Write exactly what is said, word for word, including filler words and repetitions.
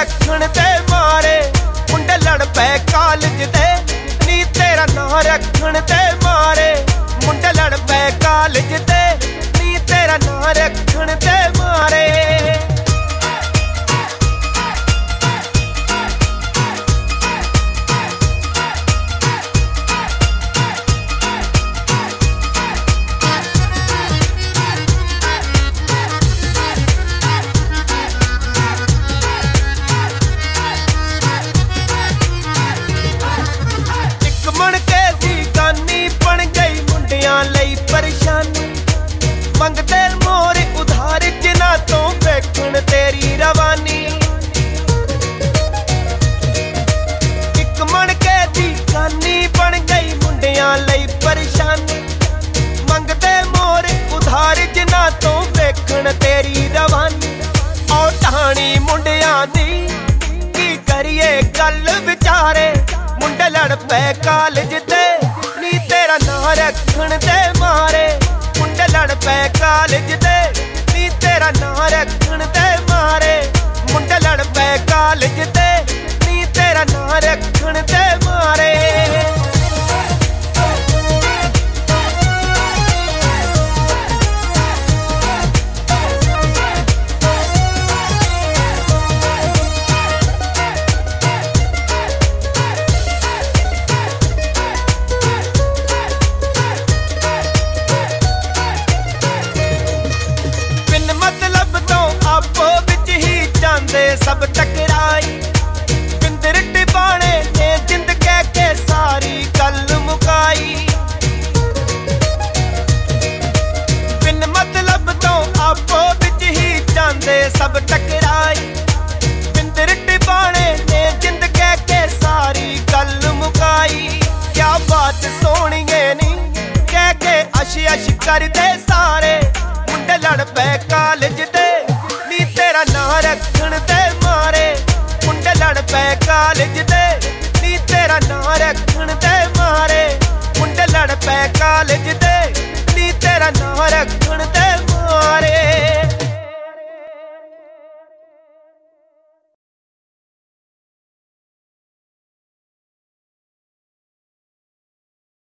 रखण दे मारे मुंडे लड़ पे कॉलेज दे नी तेरा नां रखण दे मारे मुंडे लड़ पे कॉलेज दे नी तेरा नां रखण दे मारे। परेशानी मंगते मोर उधार जिना तो वेखण तेरी रवानी एक मन के दी कानी बन गई मुंडियां लई परेशानी मंगते मोर उधार जिना तो वेखण तेरी रवानी। ओ ढाणी मुंडियां दी की करिए गल विचारे मुंडे लड़ पे कॉलेज दे नी तेरा नां रखण दे मारे मुंडे लड़ पे कॉलेज दे नी तेरा नां रखण दे मारे मुंडे लड़ पे कॉलेज दे नी तेरा नां रखण दे मारे। सब टकराई बिंदर टिबाणे ने जिंद कह के सारी गल मुकाई बिन मतलब तो आपो विच ही जांदे सब टकराई बिंदर टिबाणे ने जिंद कह के सारी गल मुकाई। क्या बात सोहणीए नी कह के अश अश कर दे सारे मुंडे लड़ पे कॉलेज